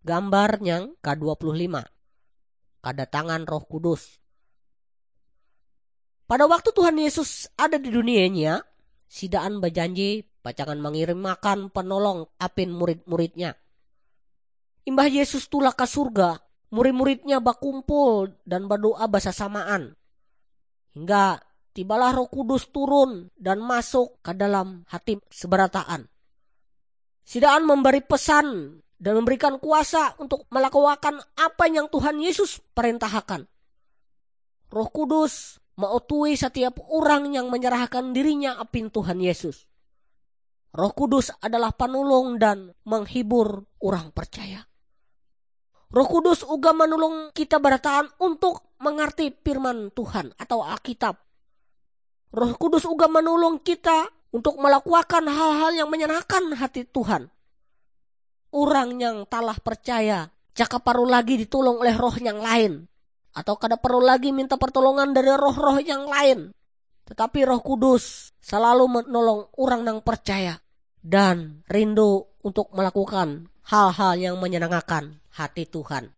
Gambar yang ke-25. Kedatangan Roh Kudus. Pada waktu Tuhan Yesus ada di dunianya, sidaan berjanji pacangan mengirim makan penolong apin murid-muridnya. Imbah Yesus tulah ke surga, murid-muridnya bakumpul dan berdoa bersama-samaan. Hingga tibalah Roh Kudus turun dan masuk ke dalam hati seberataan. Sidaan memberi pesan dan memberikan kuasa untuk melakukan apa yang Tuhan Yesus perintahkan. Roh Kudus mautui setiap orang yang menyerahkan dirinya apin Tuhan Yesus. Roh Kudus adalah penolong dan menghibur orang percaya. Roh Kudus juga menolong kita bertahan untuk mengerti firman Tuhan atau Alkitab. Roh Kudus juga menolong kita untuk melakukan hal-hal yang menyenangkan hati Tuhan. Orang yang telah percaya jika perlu lagi ditolong oleh roh yang lain, atau kada perlu lagi minta pertolongan dari roh-roh yang lain. Tetapi Roh Kudus selalu menolong orang yang percaya dan rindu untuk melakukan hal-hal yang menyenangkan hati Tuhan.